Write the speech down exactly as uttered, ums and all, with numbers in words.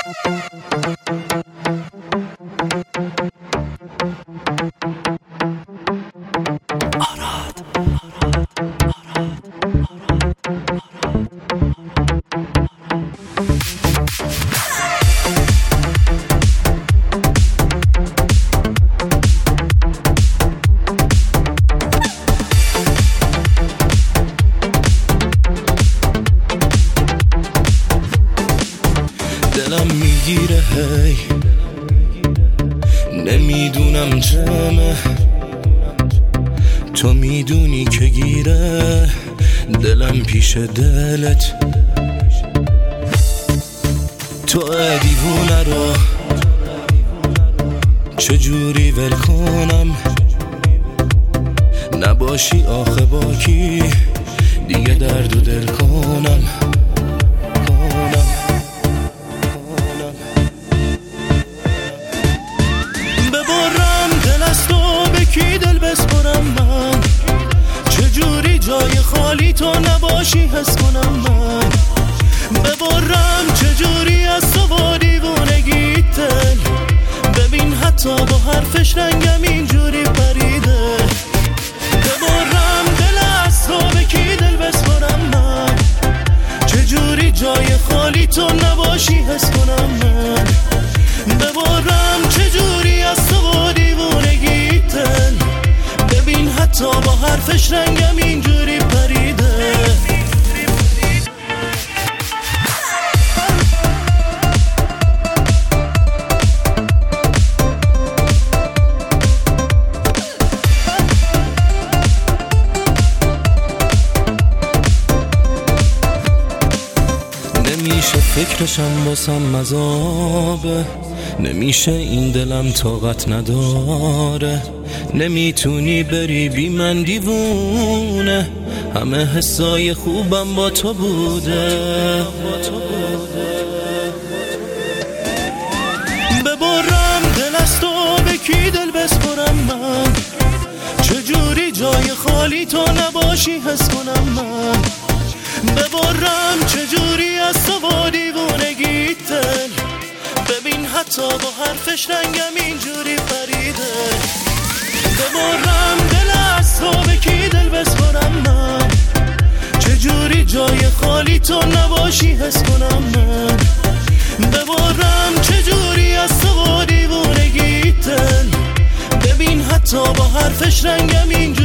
دلم میگیره هی نمیدونم چمه، تو میدونی که گیره دلم پیش دلت. تو دیوونه رو چجوری ول کنم، نباشی آخه باکی دیگه درد و دل کنم. کی دل بسپرم من، چجوری جای خالی تو نباشی حس کنم من. ببرم چجوری از تو با دیوونگی دل، ببین حتی با حرفش رنگم اینجوری پریده. ببرم دل از تو به کی دل بسپرم من، چجوری جای خالی تو نباشی حس کنم من. ببرم چجوری از تو با دیوونگی دل، ببین حتی با حرفش رنگم اینجوری پریده. نمیشه فکرشم واسم مذابه، نمیشه این دلم طاقت نداره. نمیتونی بری بی من دیوونه، همه حسای خوبم با تو بوده. ببرم دل از تو به کی دل بسپرم من، چجوری جای خالی تو نباشی حس کنم من. ببرم چجوری از تو با دیوونگی دل، ببین حتی با حرفش رنگم اینجوری پریده. ببرم دل از تو به کی دل بسپرم من، چجوری جای خالی تو نباشی حس کنم من. ببرم چجوری از تو با دیوونگی دل، ببین حتی با حرفش رنگم اینجوری